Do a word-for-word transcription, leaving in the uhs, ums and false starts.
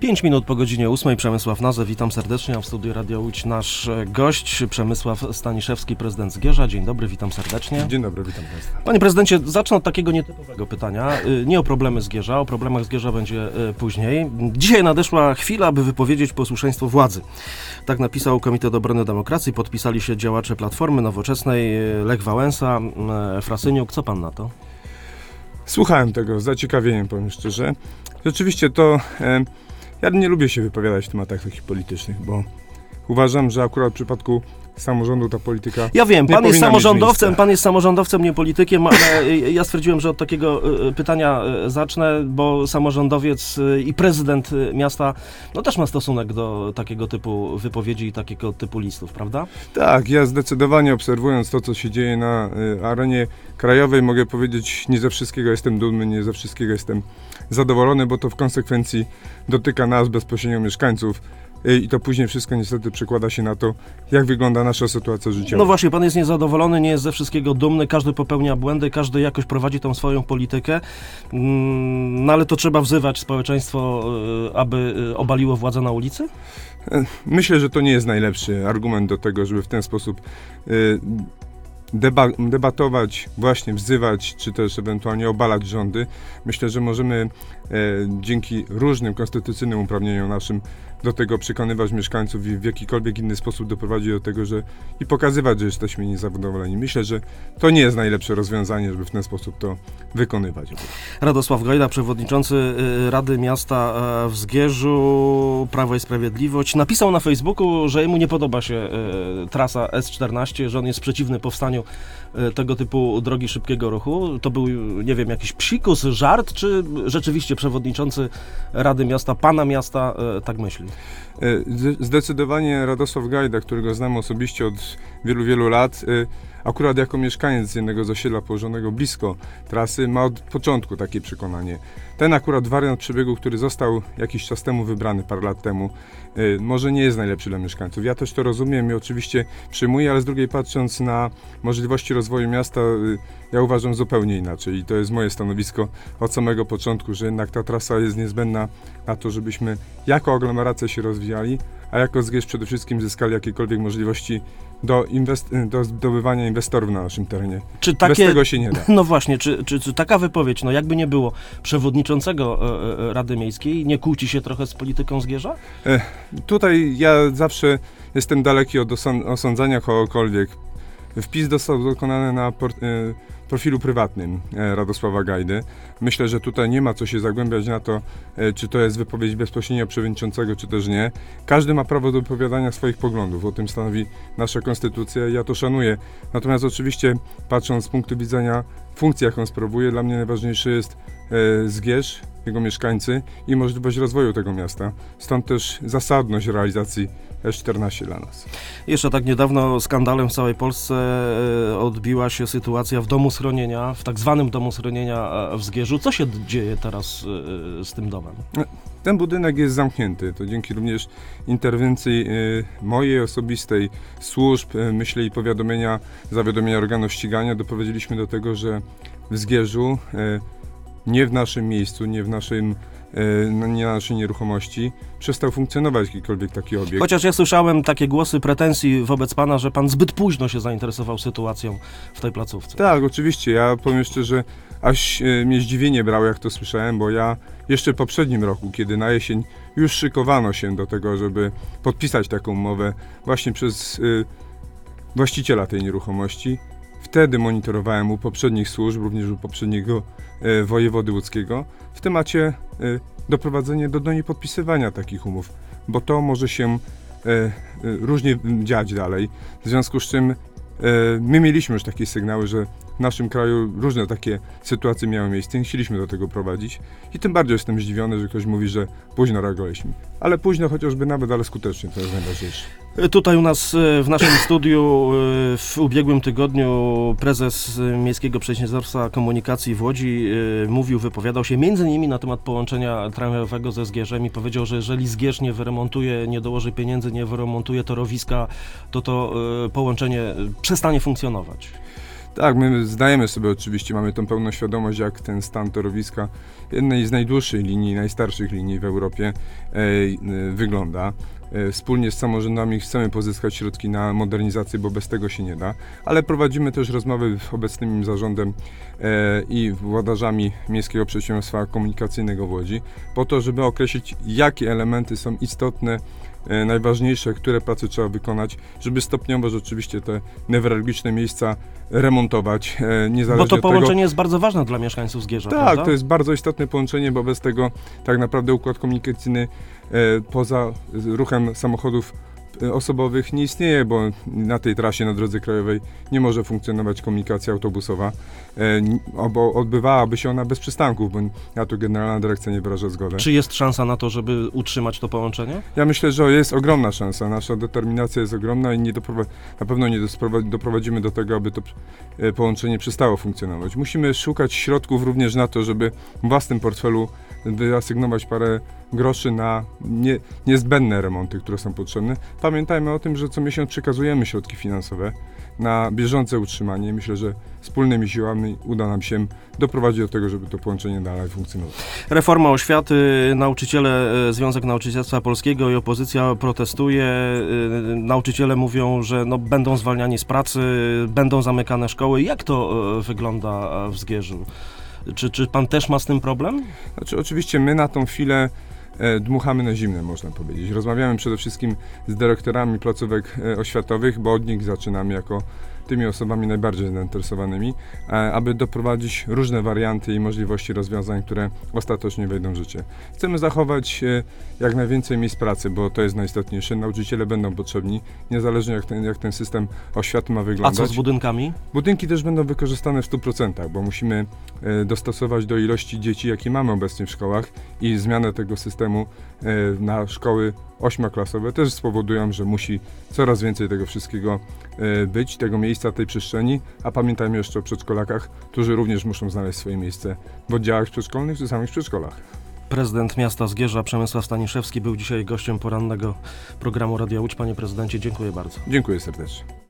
Pięć minut po godzinie ósmej. Przemysław Nazę, witam serdecznie, a w studiu Radia Łódź nasz gość Przemysław Staniszewski, prezydent Zgierza. Dzień dobry, witam serdecznie. Dzień dobry, witam Państwa. Panie prezydencie, zacznę od takiego nietypowego pytania. Nie o problemy Zgierza, o problemach Zgierza będzie później. Dzisiaj nadeszła chwila, aby wypowiedzieć posłuszeństwo władzy. Tak napisał Komitet Obrony Demokracji, podpisali się działacze Platformy Nowoczesnej, Lech Wałęsa, Frasyniuk. Co pan na to? Słuchałem tego z zaciekawieniem, powiem szczerze. Rzeczywiście to... E, Ja nie lubię się wypowiadać w tematach takich politycznych, bo uważam, że akurat w przypadku samorządu ta polityka. Ja wiem, nie pan jest powinna mieć samorządowcem, miejsca. pan jest samorządowcem, nie politykiem, ale ja stwierdziłem, że od takiego pytania zacznę, bo samorządowiec i prezydent miasta no też ma stosunek do takiego typu wypowiedzi i takiego typu listów, prawda? Tak, ja zdecydowanie obserwując to, co się dzieje na y, arenie krajowej, mogę powiedzieć, nie ze wszystkiego jestem dumny, nie ze wszystkiego jestem zadowolony, bo to w konsekwencji dotyka nas bezpośrednio, mieszkańców. I to później wszystko niestety przekłada się na to, jak wygląda nasza sytuacja życiowa. No właśnie, pan jest niezadowolony, nie jest ze wszystkiego dumny, każdy popełnia błędy, każdy jakoś prowadzi tą swoją politykę, no ale to trzeba wzywać społeczeństwo, aby obaliło władzę na ulicy? Myślę, że to nie jest najlepszy argument do tego, żeby w ten sposób y, deba- debatować, właśnie wzywać, czy też ewentualnie obalać rządy. Myślę, że możemy e, dzięki różnym konstytucyjnym uprawnieniom naszym do tego przekonywać mieszkańców i w jakikolwiek inny sposób doprowadzić do tego, że i pokazywać, że jesteśmy niezadowoleni. Myślę, że to nie jest najlepsze rozwiązanie, żeby w ten sposób to wykonywać. Radosław Gajda, przewodniczący Rady Miasta w Zgierzu, Prawo i Sprawiedliwość, napisał na Facebooku, że jemu nie podoba się trasa S czternaście, że on jest przeciwny powstaniu tego typu drogi szybkiego ruchu. To był, nie wiem, jakiś psikus, żart, czy rzeczywiście przewodniczący Rady Miasta, pana miasta tak myśli? Zdecydowanie Radosław Gajda, którego znam osobiście od wielu, wielu lat, akurat jako mieszkaniec jednego z osiedla położonego blisko trasy, ma od początku takie przekonanie. Ten akurat wariant przebiegu, który został jakiś czas temu wybrany, parę lat temu, może nie jest najlepszy dla mieszkańców. Ja też to rozumiem i oczywiście przyjmuję, ale z drugiej patrząc na możliwości rozwoju miasta, ja uważam zupełnie inaczej i to jest moje stanowisko od samego początku, że jednak ta trasa jest niezbędna na to, żebyśmy jako aglomeracja się rozwijali, a jako Zgierz przede wszystkim zyskali jakiekolwiek możliwości do, inwest- do zdobywania inwestorów na naszym terenie. Czy takie, Bez tego się nie da. No właśnie, czy, czy, czy taka wypowiedź, no jakby nie było przewodniczącego e, Rady Miejskiej, nie kłóci się trochę z polityką Zgierza? E, tutaj ja zawsze jestem daleki od osą- osądzania kogokolwiek. Wpis został dokonany na port- e, profilu prywatnym e, Radosława Gajdy. Myślę, że tutaj nie ma co się zagłębiać na to, e, czy to jest wypowiedź bezpośrednio przewodniczącego, czy też nie. Każdy ma prawo do wypowiadania swoich poglądów. O tym stanowi nasza konstytucja i ja to szanuję. Natomiast oczywiście, patrząc z punktu widzenia funkcji, jaką sprawuje, dla mnie najważniejszy jest e, Zgierz, jego mieszkańcy i możliwość rozwoju tego miasta. Stąd też zasadność realizacji S czternaście dla nas. Jeszcze tak niedawno skandalem w całej Polsce odbiła się sytuacja w domu schronienia, w tak zwanym domu schronienia w Zgierzu. Co się dzieje teraz z tym domem? Ten budynek jest zamknięty. To dzięki również interwencji mojej osobistej, służb, myślę i powiadomienia, zawiadomienia organów ścigania doprowadziliśmy do tego, że w Zgierzu, nie w naszym miejscu, nie w naszym nie na naszej nieruchomości, przestał funkcjonować jakikolwiek taki obiekt. Chociaż ja słyszałem takie głosy pretensji wobec pana, że pan zbyt późno się zainteresował sytuacją w tej placówce. Tak, oczywiście. Ja powiem jeszcze, że aż e, mnie zdziwienie brało, jak to słyszałem, bo ja jeszcze w poprzednim roku, kiedy na jesień już szykowano się do tego, żeby podpisać taką umowę właśnie przez e, właściciela tej nieruchomości, wtedy monitorowałem u poprzednich służb, również u poprzedniego e, wojewody łódzkiego, w temacie e, doprowadzenia do, do niepodpisywania takich umów, bo to może się e, e, różnie dziać dalej, w związku z czym e, my mieliśmy już takie sygnały, że w naszym kraju różne takie sytuacje miały miejsce, nie chcieliśmy do tego prowadzić i tym bardziej jestem zdziwiony, że ktoś mówi, że późno reagowaliśmy, ale późno chociażby nawet, ale skutecznie, to jest najważniejsze. Tutaj u nas w naszym studiu w ubiegłym tygodniu prezes Miejskiego Przedsiębiorstwa Komunikacji w Łodzi mówił, wypowiadał się między innymi na temat połączenia tramwajowego ze Zgierzem i powiedział, że jeżeli Zgierz nie wyremontuje, nie dołoży pieniędzy, nie wyremontuje torowiska, to to połączenie przestanie funkcjonować. Tak, my zdajemy sobie oczywiście, mamy tą pełną świadomość, jak ten stan torowiska, jednej z najdłuższych linii, najstarszych linii w Europie e, e, wygląda. E, wspólnie z samorządami chcemy pozyskać środki na modernizację, bo bez tego się nie da, ale prowadzimy też rozmowy z obecnym zarządem e, i włodarzami Miejskiego Przedsiębiorstwa Komunikacyjnego w Łodzi, po to, żeby określić, jakie elementy są istotne, e, najważniejsze, które prace trzeba wykonać, żeby stopniowo rzeczywiście te newralgiczne miejsca remontować, e, niezależnie Bo to od tego. połączenie jest bardzo ważne dla mieszkańców Zgierza, Tak, prawda? to jest bardzo istotne połączenie, bo bez tego tak naprawdę układ komunikacyjny e, poza ruchem samochodów e, osobowych nie istnieje, bo na tej trasie na drodze krajowej nie może funkcjonować komunikacja autobusowa, e, bo odbywałaby się ona bez przystanków, bo na to Generalna Dyrekcja nie wyraża zgody. Czy jest szansa na to, żeby utrzymać to połączenie? Ja myślę, że jest ogromna szansa. Nasza determinacja jest ogromna i nie doprowa- na pewno nie dosprowa- doprowadzimy do tego, aby to e, połączenie przestało funkcjonować. Musimy szukać środków również na to, żeby w własnym portfelu wyasygnować parę groszy na nie, niezbędne remonty, które są potrzebne. Pamiętajmy o tym, że co miesiąc przekazujemy środki finansowe na bieżące utrzymanie. Myślę, że wspólnymi siłami uda nam się doprowadzić do tego, żeby to połączenie dalej funkcjonowało. Reforma oświaty, nauczyciele, e, Związek Nauczycielstwa Polskiego i opozycja protestuje. E, Nauczyciele mówią, że no, będą zwalniani z pracy, będą zamykane szkoły. Jak to e, wygląda w Zgierzu? Czy, czy pan też ma z tym problem? Znaczy, oczywiście my na tą chwilę e, dmuchamy na zimne, można powiedzieć. Rozmawiamy przede wszystkim z dyrektorami placówek e, oświatowych, bo od nich zaczynamy jako tymi osobami najbardziej zainteresowanymi, e, aby doprowadzić różne warianty i możliwości rozwiązań, które ostatecznie wejdą w życie. Chcemy zachować e, jak najwięcej miejsc pracy, bo to jest najistotniejsze. Nauczyciele będą potrzebni, niezależnie jak ten, jak ten system oświaty ma A wyglądać. co z budynkami? Budynki też będą wykorzystane w stu procentach, bo musimy e, dostosować do ilości dzieci, jakie mamy obecnie w szkołach, i zmianę tego systemu e, na szkoły ośmioklasowe też spowodują, że musi coraz więcej tego wszystkiego e, być, tego miejsca, tej przestrzeni, a pamiętajmy jeszcze o przedszkolakach, którzy również muszą znaleźć swoje miejsce w oddziałach przedszkolnych czy samych przedszkolach. Prezydent miasta Zgierza Przemysław Staniszewski był dzisiaj gościem porannego programu Radia Łódź. Panie prezydencie, dziękuję bardzo. Dziękuję serdecznie.